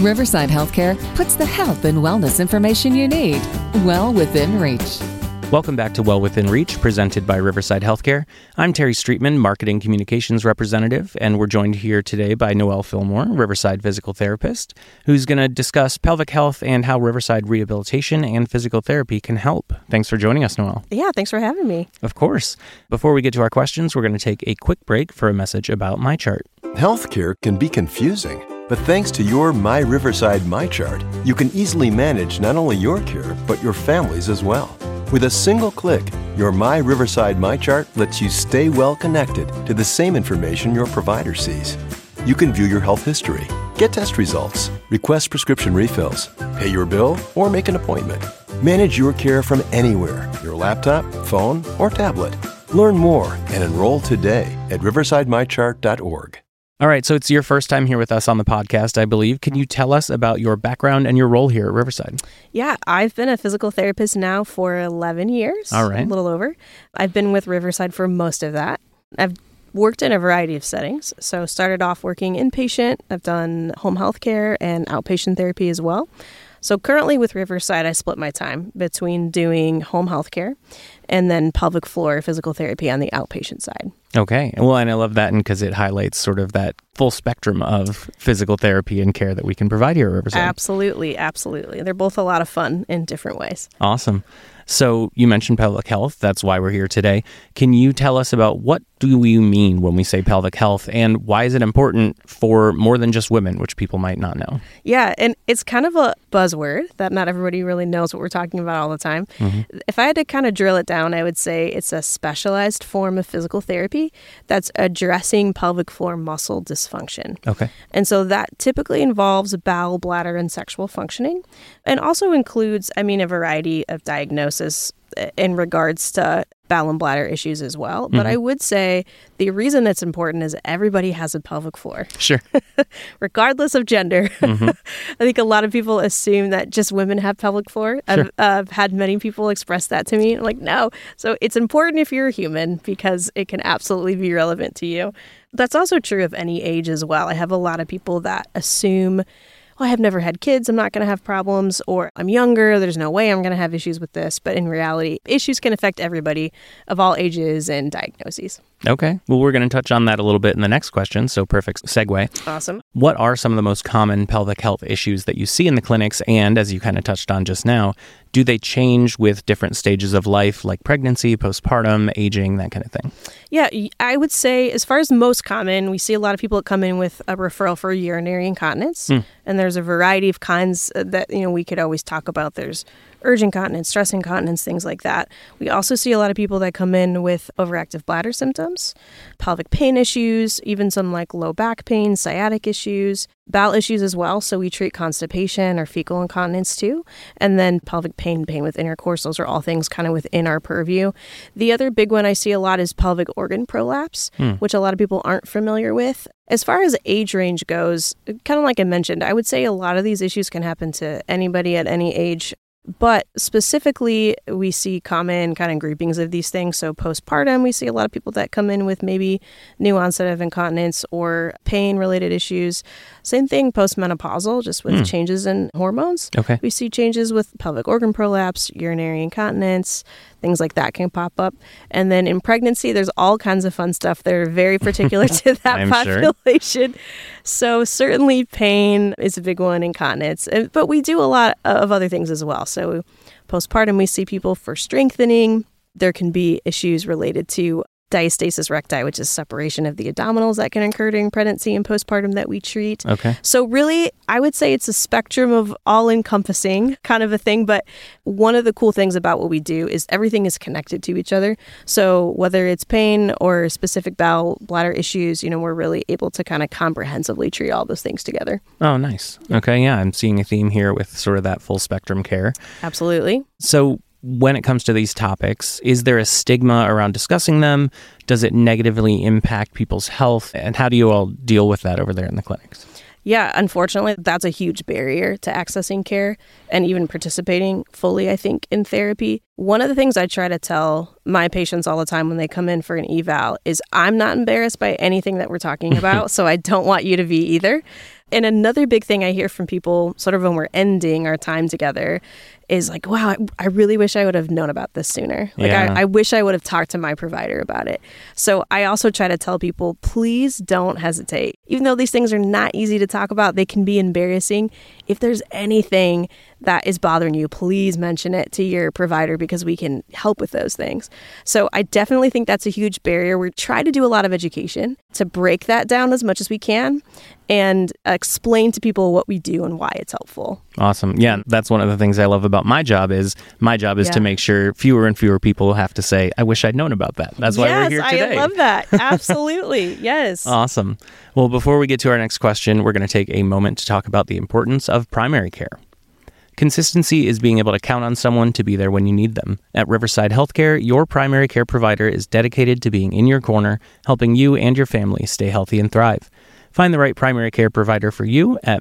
Riverside Healthcare puts the health and wellness information you need well within reach. Welcome back to Well Within Reach, presented by Riverside Healthcare. I'm Terry Streetman, Marketing Communications Representative, and we're joined here today by Noelle Fillmore, Riverside Physical Therapist, who's going to discuss pelvic health and how Riverside rehabilitation and physical therapy can help. Thanks for joining us, Noelle. Yeah, thanks for having me. Of course. Before we get to our questions, we're going to take a quick break for a message about MyChart. Healthcare can be confusing, but thanks to your My Riverside MyChart, you can easily manage not only your care, but your family's as well. With a single click, your My Riverside MyChart lets you stay well connected to the same information your provider sees. You can view your health history, get test results, request prescription refills, pay your bill, or make an appointment. Manage your care from anywhere, your laptop, phone, or tablet. Learn more and enroll today at riversidemychart.org. All right, so it's your first time here with us on the podcast, I believe. Can you tell us about your background and your role here at Riverside? Yeah, I've been a physical therapist now for 11 years. All right. A little over. I've been with Riverside for most of that. I've worked in a variety of settings. So started off working inpatient. I've done home health care and outpatient therapy as well. So currently with Riverside, I split my time between doing home health care and then pelvic floor physical therapy on the outpatient side. Okay. Well, and I love that because it highlights sort of that full spectrum of physical therapy and care that we can provide here at Riverside. Absolutely. Absolutely. They're both a lot of fun in different ways. Awesome. So you mentioned pelvic health. That's why we're here today. Can you tell us about what do we mean when we say pelvic health and why is it important for more than just women, which people might not know? Yeah, and it's kind of a buzzword that not everybody really knows what we're talking about all the time. Mm-hmm. If I had to kind of drill it down, I would say it's a specialized form of physical therapy that's addressing pelvic floor muscle dysfunction. Okay. And so that typically involves bowel, bladder, and sexual functioning, and also includes, a variety of diagnosis in regards to bowel and bladder issues as well. But I would say the reason that's important is everybody has a pelvic floor. Sure. Regardless of gender. Mm-hmm. I think a lot of people assume that just women have pelvic floor. Sure. I've had many people express that to me. I'm like, no. So it's important if you're a human because it can absolutely be relevant to you. That's also true of any age as well. I have a lot of people that assume, I have never had kids, I'm not going to have problems, or I'm younger, there's no way I'm going to have issues with this. But in reality, issues can affect everybody of all ages and diagnoses. Okay. Well, we're going to touch on that a little bit in the next question, so perfect segue. Awesome. What are some of the most common pelvic health issues that you see in the clinics? And as you kind of touched on just now, do they change with different stages of life, like pregnancy, postpartum, aging, that kind of thing? Yeah, I would say as far as most common, we see a lot of people that come in with a referral for urinary incontinence. And there's a variety of kinds that, we could always talk about. There's urge incontinence, stress incontinence, things like that. We also see a lot of people that come in with overactive bladder symptoms, pelvic pain issues, even some like low back pain, sciatic issues, bowel issues as well. So we treat constipation or fecal incontinence too. And then pelvic pain with intercourse. Those are all things kind of within our purview. The other big one I see a lot is pelvic organ prolapse, which a lot of people aren't familiar with. As far as age range goes, kind of like I mentioned, I would say a lot of these issues can happen to anybody at any age. But specifically, we see common kind of groupings of these things. So postpartum, we see a lot of people that come in with maybe new onset of incontinence or pain-related issues. Same thing postmenopausal, just with changes in hormones. Okay. We see changes with pelvic organ prolapse, urinary incontinence, things like that can pop up. And then in pregnancy, there's all kinds of fun stuff that are very particular to that population. Sure. So certainly pain is a big one, incontinence. But we do a lot of other things as well. So postpartum, we see people for strengthening. There can be issues related to diastasis recti, which is separation of the abdominals that can occur during pregnancy and postpartum that we treat. Okay. So really, I would say it's a spectrum of all-encompassing kind of a thing. But one of the cool things about what we do is everything is connected to each other. So whether it's pain or specific bowel, bladder issues, we're really able to kind of comprehensively treat all those things together. Oh, nice. Okay, yeah, I'm seeing a theme here with sort of that full spectrum care. Absolutely. So when it comes to these topics, is there a stigma around discussing them? Does it negatively impact people's health? And how do you all deal with that over there in the clinics? Yeah, unfortunately, that's a huge barrier to accessing care and even participating fully, I think, in therapy. One of the things I try to tell my patients all the time when they come in for an eval is I'm not embarrassed by anything that we're talking about, so I don't want you to be either. And another big thing I hear from people sort of when we're ending our time together is like, wow, I really wish I would have known about this sooner. Like, I wish I would have talked to my provider about it. So I also try to tell people, please don't hesitate. Even though these things are not easy to talk about, they can be embarrassing. If there's anything that is bothering you, please mention it to your provider because we can help with those things. So I definitely think that's a huge barrier. We try to do a lot of education to break that down as much as we can and explain to people what we do and why it's helpful. Awesome. Yeah, that's one of the things I love about my job is to make sure fewer and fewer people have to say, I wish I'd known about that. That's why we're here today. I love that. Absolutely. Yes. Awesome. Well, before we get to our next question, we're going to take a moment to talk about the importance of primary care. Consistency is being able to count on someone to be there when you need them. At Riverside Healthcare, your primary care provider is dedicated to being in your corner, helping you and your family stay healthy and thrive. Find the right primary care provider for you at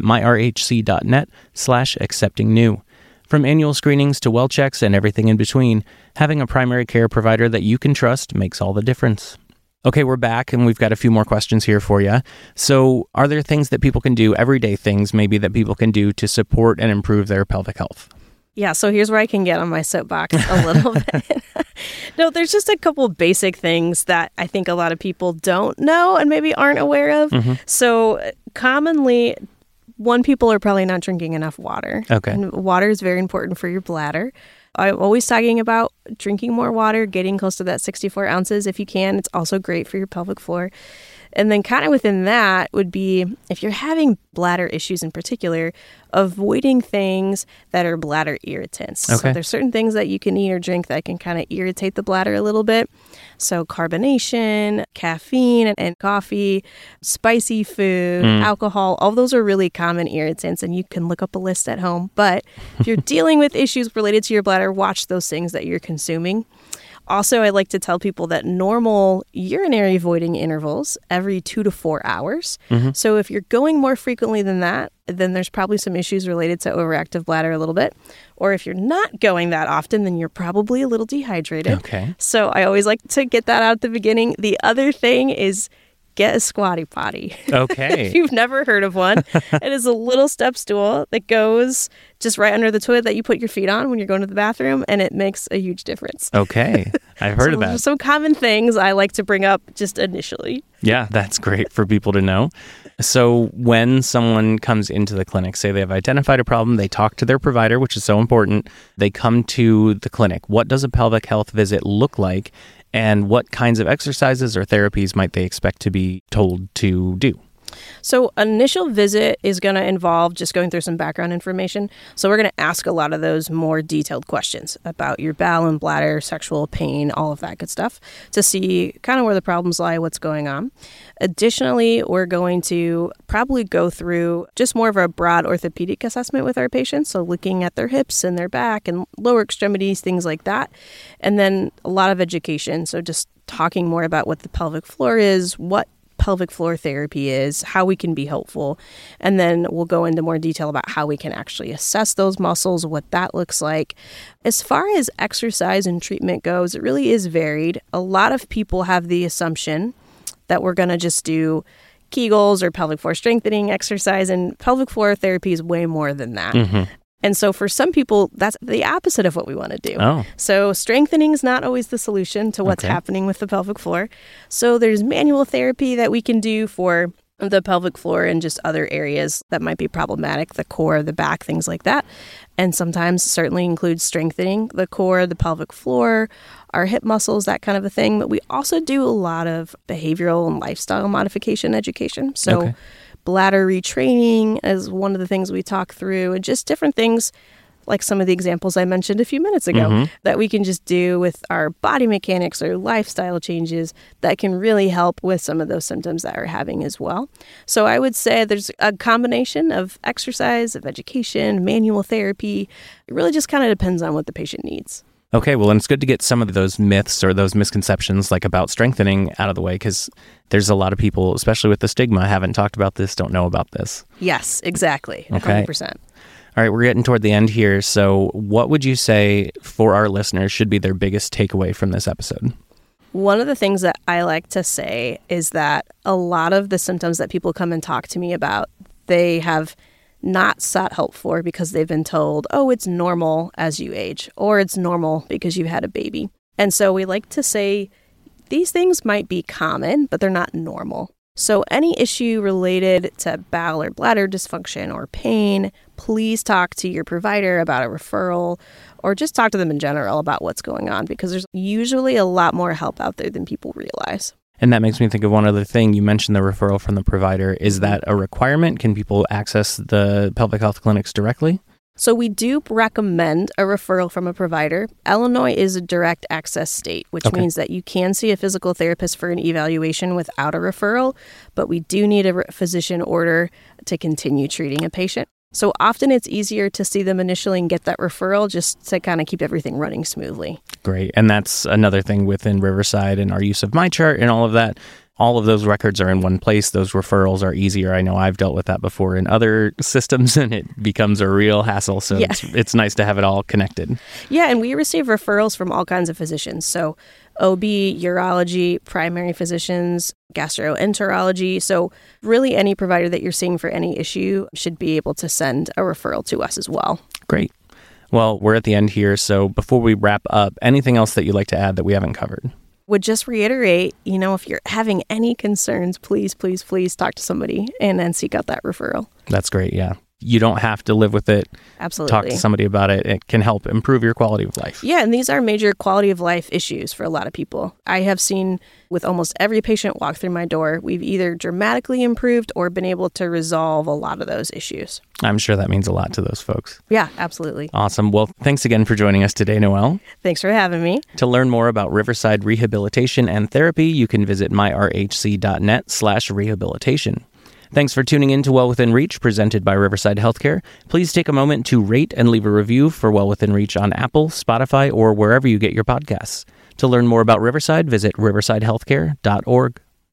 myrhc.net/acceptingnew. From annual screenings to well checks and everything in between, having a primary care provider that you can trust makes all the difference. Okay, we're back and we've got a few more questions here for you. So are there things that people can do, everyday things maybe that people can do to support and improve their pelvic health? Yeah, so here's where I can get on my soapbox a little bit. No, there's just a couple basic things that I think a lot of people don't know and maybe aren't aware of. Mm-hmm. So commonly, people are probably not drinking enough water. Okay. And water is very important for your bladder. I'm always talking about drinking more water, getting close to that 64 ounces if you can. It's also great for your pelvic floor. And then kind of within that would be, if you're having bladder issues in particular, avoiding things that are bladder irritants. Okay. So there's certain things that you can eat or drink that can kind of irritate the bladder a little bit. So carbonation, caffeine and coffee, spicy food, alcohol, all those are really common irritants, and you can look up a list at home. But if you're dealing with issues related to your bladder, watch those things that you're consuming. Also, I like to tell people that normal urinary voiding intervals every 2 to 4 hours. Mm-hmm. So if you're going more frequently than that, then there's probably some issues related to overactive bladder a little bit. Or if you're not going that often, then you're probably a little dehydrated. Okay. So I always like to get that out at the beginning. The other thing is get a squatty potty. Okay. If you've never heard of one, it is a little step stool that goes just right under the toilet that you put your feet on when you're going to the bathroom, and it makes a huge difference. Okay. I've heard of that. Some common things I like to bring up just initially. Yeah, that's great for people to know. So when someone comes into the clinic, say they have identified a problem, they talk to their provider, which is so important, they come to the clinic. What does a pelvic health visit look like? And what kinds of exercises or therapies might they expect to be told to do? So an initial visit is going to involve just going through some background information. So we're going to ask a lot of those more detailed questions about your bowel and bladder, sexual pain, all of that good stuff to see kind of where the problems lie, what's going on. Additionally, we're going to probably go through just more of a broad orthopedic assessment with our patients. So looking at their hips and their back and lower extremities, things like that. And then a lot of education. So just talking more about what the pelvic floor is, what pelvic floor therapy is, how we can be helpful, and then we'll go into more detail about how we can actually assess those muscles, what that looks like. As far as exercise and treatment goes, it really is varied. A lot of people have the assumption that we're going to just do Kegels or pelvic floor strengthening exercise, and pelvic floor therapy is way more than that. Mm-hmm. And so for some people, that's the opposite of what we want to do. Oh. So strengthening is not always the solution to what's happening with the pelvic floor. So there's manual therapy that we can do for the pelvic floor and just other areas that might be problematic, the core, the back, things like that. And sometimes certainly includes strengthening the core, the pelvic floor, our hip muscles, that kind of a thing. But we also do a lot of behavioral and lifestyle modification education. So bladder retraining is one of the things we talk through, and just different things like some of the examples I mentioned a few minutes ago that we can just do with our body mechanics or lifestyle changes that can really help with some of those symptoms that we're having as well. So I would say there's a combination of exercise, of education, manual therapy. It really just kind of depends on what the patient needs. Okay, well, and it's good to get some of those myths or those misconceptions like about strengthening out of the way, because there's a lot of people, especially with the stigma, haven't talked about this, don't know about this. Yes, exactly. Okay. 100%. All right, we're getting toward the end here. So what would you say for our listeners should be their biggest takeaway from this episode? One of the things that I like to say is that a lot of the symptoms that people come and talk to me about, they have not sought help for because they've been told, oh, it's normal as you age, or it's normal because you had a baby. And so we like to say these things might be common, but they're not normal. So any issue related to bowel or bladder dysfunction or pain, please talk to your provider about a referral or just talk to them in general about what's going on, because there's usually a lot more help out there than people realize. And that makes me think of one other thing. You mentioned the referral from the provider. Is that a requirement? Can people access the pelvic health clinics directly? So we do recommend a referral from a provider. Illinois is a direct access state, which means that you can see a physical therapist for an evaluation without a referral, but we do need a physician order to continue treating a patient. So often it's easier to see them initially and get that referral just to kind of keep everything running smoothly. Great. And that's another thing within Riverside and our use of MyChart and all of that. All of those records are in one place. Those referrals are easier. I know I've dealt with that before in other systems, and it becomes a real hassle. So it's nice to have it all connected. Yeah, and we receive referrals from all kinds of physicians. So OB, urology, primary physicians, gastroenterology. So really any provider that you're seeing for any issue should be able to send a referral to us as well. Great. Well, we're at the end here. So before we wrap up, anything else that you'd like to add that we haven't covered? Would just reiterate, if you're having any concerns, please talk to somebody and then seek out that referral. That's great. Yeah. You don't have to live with it. Absolutely. Talk to somebody about it. It can help improve your quality of life. Yeah, and these are major quality of life issues for a lot of people. I have seen with almost every patient walk through my door, we've either dramatically improved or been able to resolve a lot of those issues. I'm sure that means a lot to those folks. Yeah, absolutely. Awesome. Well, thanks again for joining us today, Noelle. Thanks for having me. To learn more about Riverside Rehabilitation and Therapy, you can visit myrhc.net/rehabilitation. Thanks for tuning in to Well Within Reach, presented by Riverside Healthcare. Please take a moment to rate and leave a review for Well Within Reach on Apple, Spotify, or wherever you get your podcasts. To learn more about Riverside, visit riversidehealthcare.org.